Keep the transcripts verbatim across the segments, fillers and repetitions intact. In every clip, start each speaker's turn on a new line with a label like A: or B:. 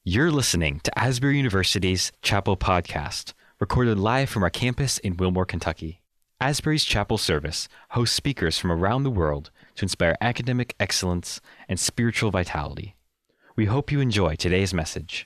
A: You're listening to Asbury University's Chapel Podcast, recorded live from our campus in Wilmore, Kentucky. Asbury's Chapel Service hosts speakers from around the world to inspire academic excellence and spiritual vitality. We hope you enjoy today's message.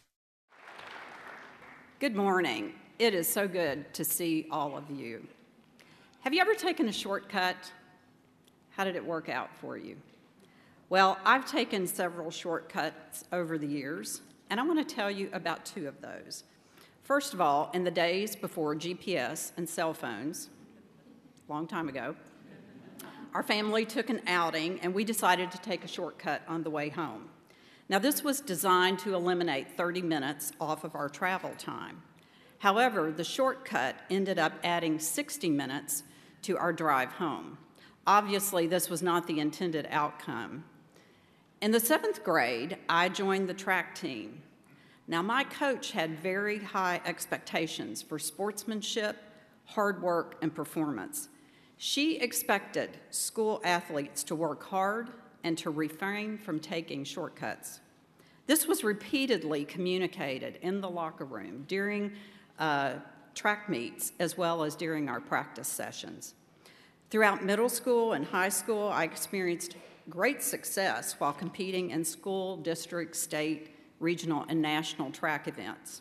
B: Good morning. It is so good to see all of you. Have you ever taken a shortcut? How did it work out for you? Well, I've taken several shortcuts over the years, and I want to tell you about two of those. First of all, in the days before G P S and cell phones, a long time ago, our family took an outing and we decided to take a shortcut on the way home. Now, this was designed to eliminate thirty minutes off of our travel time. However, the shortcut ended up adding sixty minutes to our drive home. Obviously, this was not the intended outcome. In the seventh grade, I joined the track team. Now, my coach had very high expectations for sportsmanship, hard work, and performance. She expected school athletes to work hard and to refrain from taking shortcuts. This was repeatedly communicated in the locker room during uh, track meets as well as during our practice sessions. Throughout middle school and high school, I experienced great success while competing in school, district, state, regional, and national track events.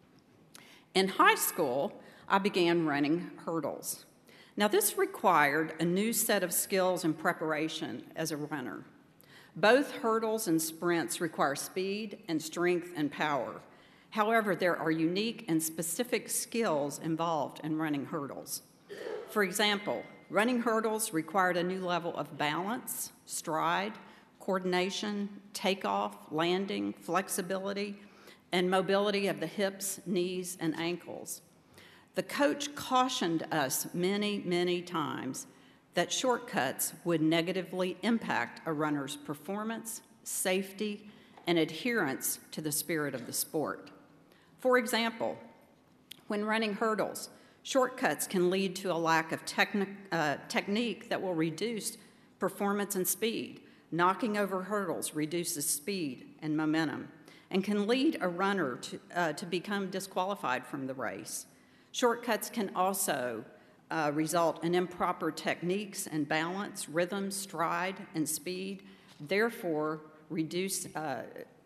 B: In high school, I began running hurdles. Now, this required a new set of skills and preparation as a runner. Both hurdles and sprints require speed and strength and power. However, there are unique and specific skills involved in running hurdles. For example, running hurdles required a new level of balance, stride, coordination, takeoff, landing, flexibility, and mobility of the hips, knees, and ankles. The coach cautioned us many, many times that shortcuts would negatively impact a runner's performance, safety, and adherence to the spirit of the sport. For example, when running hurdles, shortcuts can lead to a lack of techni- uh, technique that will reduce performance and speed. Knocking over hurdles reduces speed and momentum and can lead a runner to, uh, to become disqualified from the race. Shortcuts can also uh, result in improper techniques and balance, rhythm, stride, and speed, therefore reduce uh,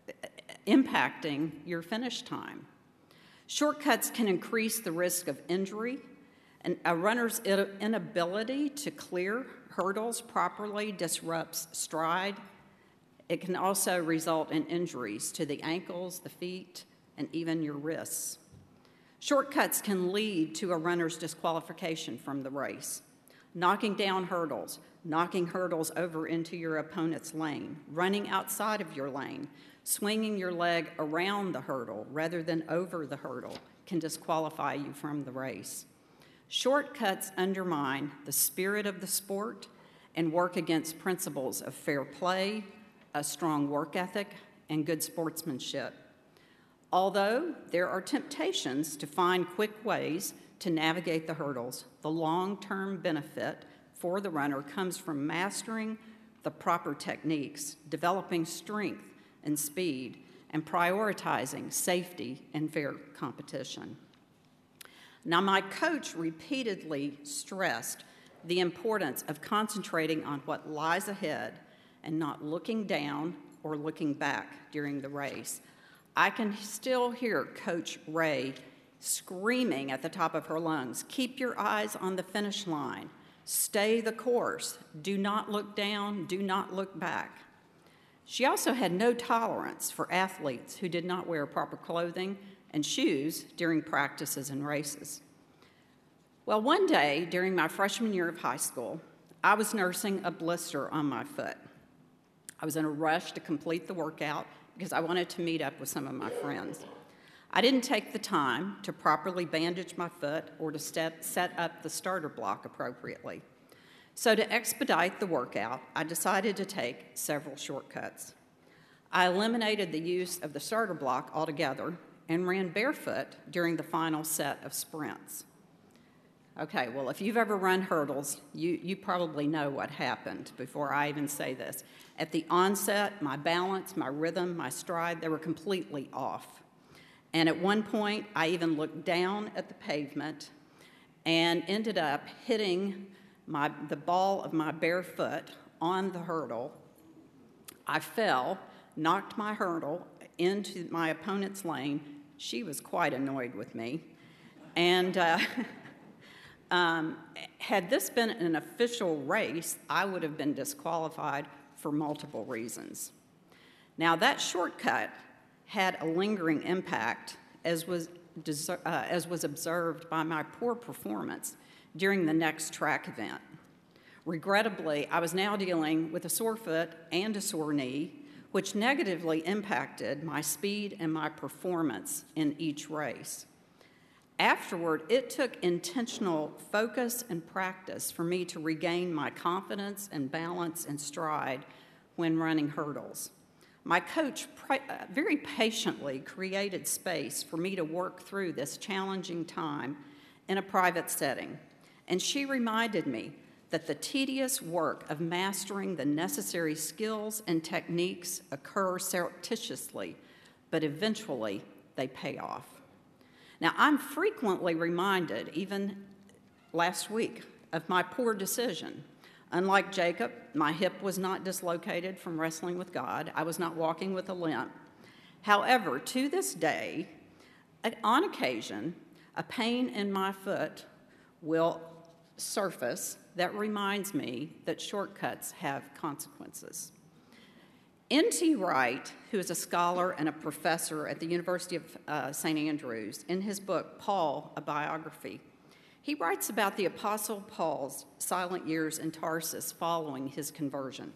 B: impacting your finish time. Shortcuts can increase the risk of injury, and a runner's inability to clear hurdles properly disrupts stride. It can also result in injuries to the ankles, the feet, and even your wrists. Shortcuts can lead to a runner's disqualification from the race. Knocking down hurdles, knocking hurdles over into your opponent's lane, running outside of your lane, swinging your leg around the hurdle rather than over the hurdle can disqualify you from the race. Shortcuts undermine the spirit of the sport and work against principles of fair play, a strong work ethic, and good sportsmanship. Although there are temptations to find quick ways to navigate the hurdles, the long-term benefit for the runner comes from mastering the proper techniques, developing strength and speed, and prioritizing safety and fair competition. Now, my coach repeatedly stressed the importance of concentrating on what lies ahead and not looking down or looking back during the race. I can still hear Coach Ray screaming at the top of her lungs, "Keep your eyes on the finish line. Stay the course. Do not look down. Do not look back." She also had no tolerance for athletes who did not wear proper clothing and shoes during practices and races. Well, one day during my freshman year of high school, I was nursing a blister on my foot. I was in a rush to complete the workout because I wanted to meet up with some of my friends. I didn't take the time to properly bandage my foot or to step, set up the starter block appropriately. So to expedite the workout, I decided to take several shortcuts. I eliminated the use of the starter block altogether and ran barefoot during the final set of sprints. Okay, well, if you've ever run hurdles, you, you probably know what happened before I even say this. At the onset, my balance, my rhythm, my stride, they were completely off. And at one point, I even looked down at the pavement and ended up hitting my, the ball of my bare foot on the hurdle. I fell, knocked my hurdle into my opponent's lane. She was quite annoyed with me. And uh, um, had this been an official race, I would have been disqualified for multiple reasons. Now, that shortcut had a lingering impact, as was, deser- uh, as was observed by my poor performance during the next track event. Regrettably, I was now dealing with a sore foot and a sore knee, which negatively impacted my speed and my performance in each race. Afterward, it took intentional focus and practice for me to regain my confidence and balance and stride when running hurdles. My coach pra- very patiently created space for me to work through this challenging time in a private setting, and she reminded me that the tedious work of mastering the necessary skills and techniques occur surreptitiously, but eventually they pay off. Now, I'm frequently reminded, even last week, of my poor decision. Unlike Jacob, my hip was not dislocated from wrestling with God. I was not walking with a limp. However, to this day, on occasion, a pain in my foot will surface that reminds me that shortcuts have consequences. N T Wright, who is a scholar and a professor at the University of uh, Saint Andrews, in his book, Paul, A Biography, he writes about the Apostle Paul's silent years in Tarsus following his conversion.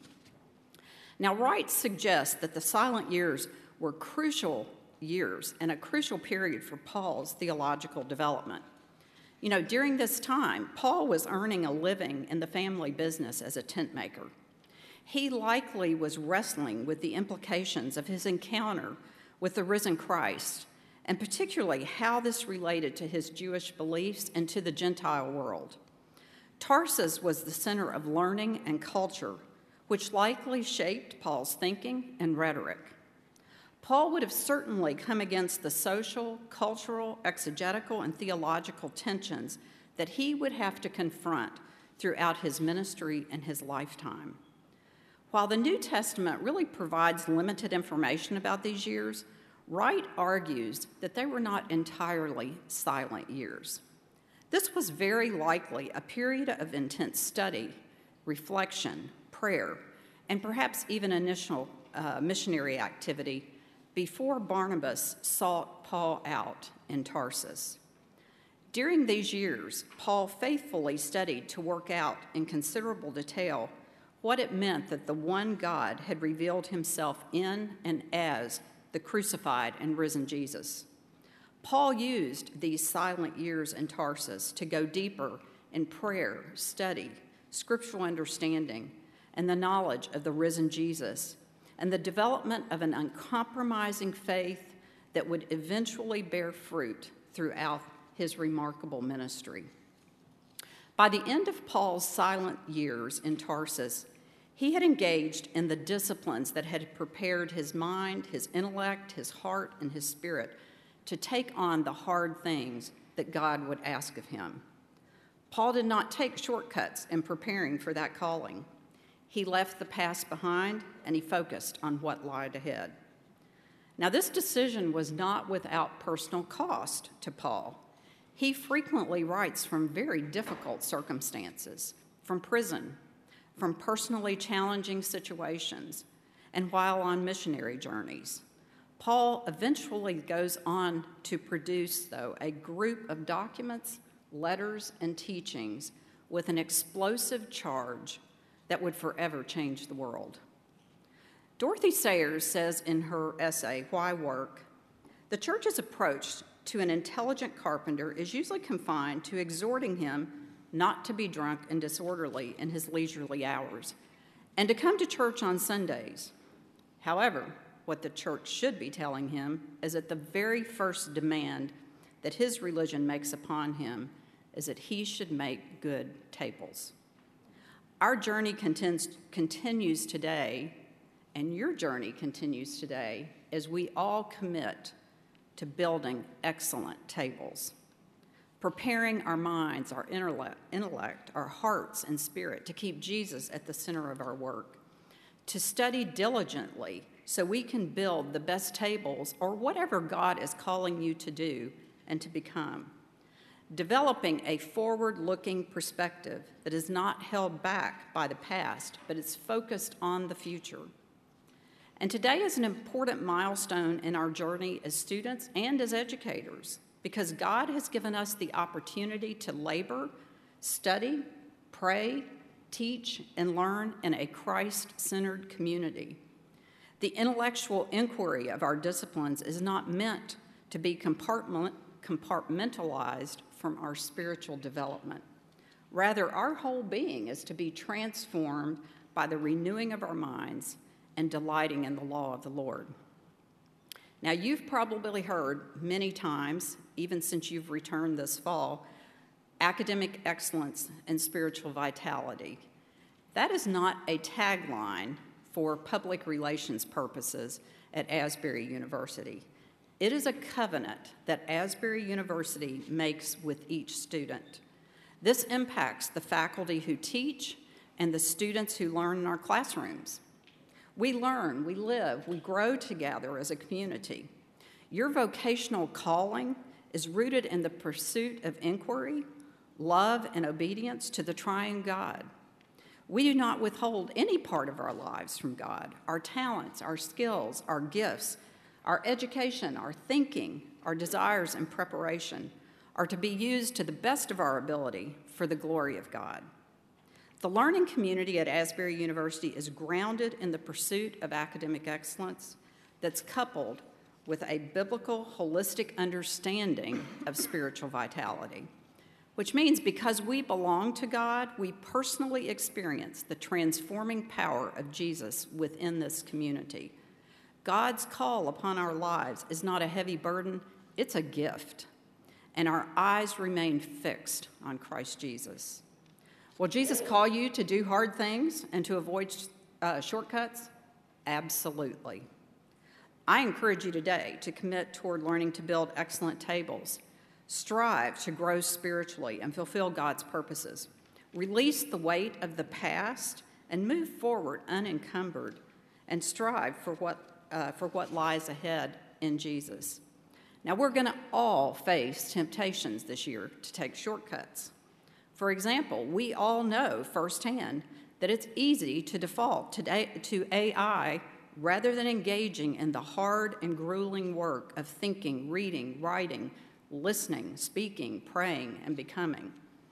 B: Now, Wright suggests that the silent years were crucial years and a crucial period for Paul's theological development. You know, during this time, Paul was earning a living in the family business as a tent maker. He likely was wrestling with the implications of his encounter with the risen Christ, and particularly how this related to his Jewish beliefs and to the Gentile world. Tarsus was the center of learning and culture, which likely shaped Paul's thinking and rhetoric. Paul would have certainly come against the social, cultural, exegetical, and theological tensions that he would have to confront throughout his ministry and his lifetime. While the New Testament really provides limited information about these years, Wright argues that they were not entirely silent years. This was very likely a period of intense study, reflection, prayer, and perhaps even initial uh, missionary activity before Barnabas sought Paul out in Tarsus. During these years, Paul faithfully studied to work out in considerable detail what it meant that the one God had revealed himself in and as the crucified and risen Jesus. Paul used these silent years in Tarsus to go deeper in prayer, study, scriptural understanding, and the knowledge of the risen Jesus, and the development of an uncompromising faith that would eventually bear fruit throughout his remarkable ministry. By the end of Paul's silent years in Tarsus, he had engaged in the disciplines that had prepared his mind, his intellect, his heart, and his spirit to take on the hard things that God would ask of him. Paul did not take shortcuts in preparing for that calling. He left the past behind, and he focused on what lied ahead. Now, this decision was not without personal cost to Paul. He frequently writes from very difficult circumstances, from prison, from personally challenging situations, and while on missionary journeys. Paul eventually goes on to produce, though, a group of documents, letters, and teachings with an explosive charge that would forever change the world. Dorothy Sayers says in her essay, Why Work? The church's approach to an intelligent carpenter is usually confined to exhorting him not to be drunk and disorderly in his leisurely hours, and to come to church on Sundays. However, what the church should be telling him is that the very first demand that his religion makes upon him is that he should make good tables. Our journey contends, continues today, and your journey continues today, as we all commit to building excellent tables, preparing our minds, our intellect, our hearts and spirit to keep Jesus at the center of our work, to study diligently so we can build the best tables or whatever God is calling you to do and to become, developing a forward-looking perspective that is not held back by the past, but is focused on the future. And today is an important milestone in our journey as students and as educators, because God has given us the opportunity to labor, study, pray, teach, and learn in a Christ-centered community. The intellectual inquiry of our disciplines is not meant to be compartment, compartmentalized from our spiritual development. Rather, our whole being is to be transformed by the renewing of our minds and delighting in the law of the Lord. Now, you've probably heard many times, even since you've returned this fall, academic excellence and spiritual vitality. That is not a tagline for public relations purposes at Asbury University. It is a covenant that Asbury University makes with each student. This impacts the faculty who teach and the students who learn in our classrooms. We learn, we live, we grow together as a community. Your vocational calling is rooted in the pursuit of inquiry, love, and obedience to the triune God. We do not withhold any part of our lives from God. Our talents, our skills, our gifts, our education, our thinking, our desires, and preparation are to be used to the best of our ability for the glory of God. The learning community at Asbury University is grounded in the pursuit of academic excellence that's coupled with a biblical, holistic understanding of spiritual vitality, which means because we belong to God, we personally experience the transforming power of Jesus within this community. God's call upon our lives is not a heavy burden, it's a gift, and our eyes remain fixed on Christ Jesus. Will Jesus call you to do hard things and to avoid uh, shortcuts? Absolutely. I encourage you today to commit toward learning to build excellent tables. Strive to grow spiritually and fulfill God's purposes. Release the weight of the past and move forward unencumbered, and strive for what, uh, for what lies ahead in Jesus. Now, we're going to all face temptations this year to take shortcuts. For example, we all know firsthand that it's easy to default to A I rather than engaging in the hard and grueling work of thinking, reading, writing, listening, speaking, praying, and becoming.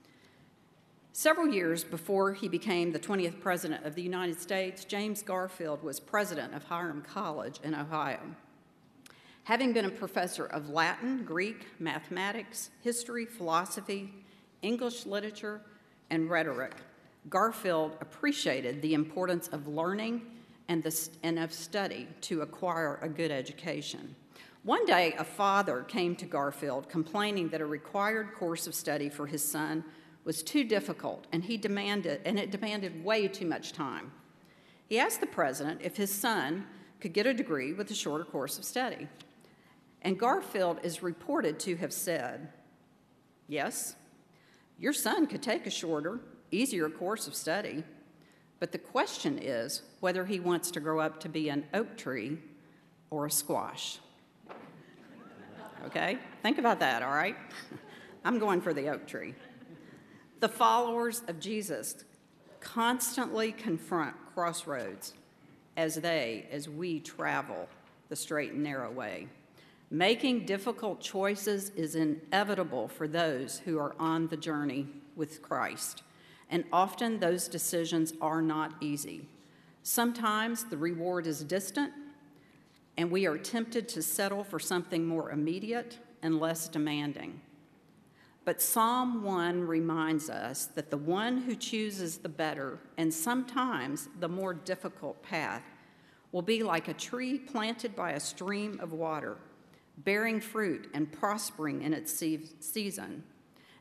B: Several years before he became the twentieth President of the United States, James Garfield was president of Hiram College in Ohio. Having been a professor of Latin, Greek, mathematics, history, philosophy, English literature, and rhetoric, Garfield appreciated the importance of learning and, the, and of study to acquire a good education. One day, a father came to Garfield complaining that a required course of study for his son was too difficult, and he demanded, and it demanded way too much time. He asked the president if his son could get a degree with a shorter course of study. And Garfield is reported to have said, "Yes, your son could take a shorter, easier course of study, but the question is whether he wants to grow up to be an oak tree or a squash." Okay? Think about that, all right? I'm going for the oak tree. The followers of Jesus constantly confront crossroads as they, as we travel the straight and narrow way. Making difficult choices is inevitable for those who are on the journey with Christ, and often those decisions are not easy. Sometimes the reward is distant, and we are tempted to settle for something more immediate and less demanding. But Psalm one reminds us that the one who chooses the better and sometimes the more difficult path will be like a tree planted by a stream of water, bearing fruit and prospering in its season.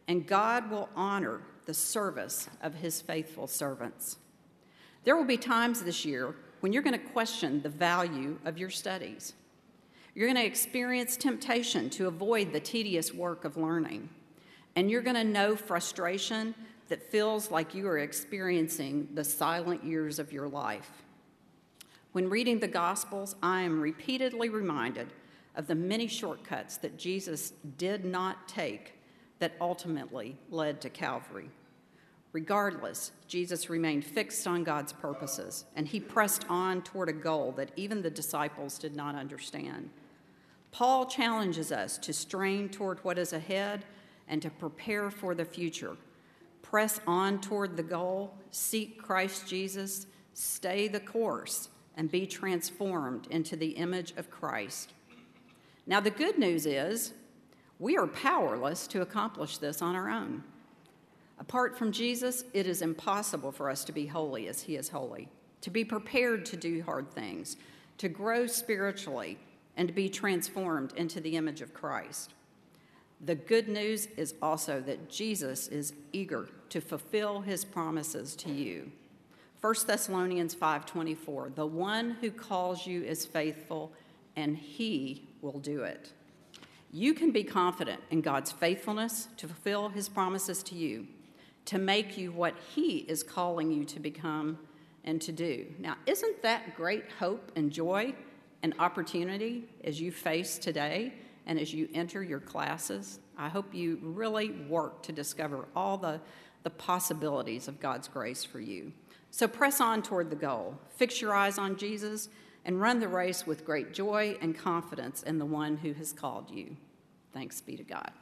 B: and God will honor the service of his faithful servants. There will be times this year when you're going to question the value of your studies. You're going to experience temptation to avoid the tedious work of learning, and you're going to know frustration that feels like you are experiencing the silent years of your life. When reading the Gospels, I am repeatedly reminded of the many shortcuts that Jesus did not take that ultimately led to Calvary. Regardless, Jesus remained fixed on God's purposes, and he pressed on toward a goal that even the disciples did not understand. Paul challenges us to strain toward what is ahead and to prepare for the future. Press on toward the goal, seek Christ Jesus, stay the course, and be transformed into the image of Christ. Now, the good news is we are powerless to accomplish this on our own. Apart from Jesus, it is impossible for us to be holy as he is holy, to be prepared to do hard things, to grow spiritually, and to be transformed into the image of Christ. The good news is also that Jesus is eager to fulfill his promises to you. First Thessalonians five twenty-four, the one who calls you is faithful, and he will do it. You can be confident in God's faithfulness to fulfill his promises to you, to make you what he is calling you to become and to do. Now, isn't that great hope and joy and opportunity as you face today and as you enter your classes? I hope you really work to discover all the, the possibilities of God's grace for you. So press on toward the goal. Fix your eyes on Jesus and run the race with great joy and confidence in the one who has called you. Thanks be to God.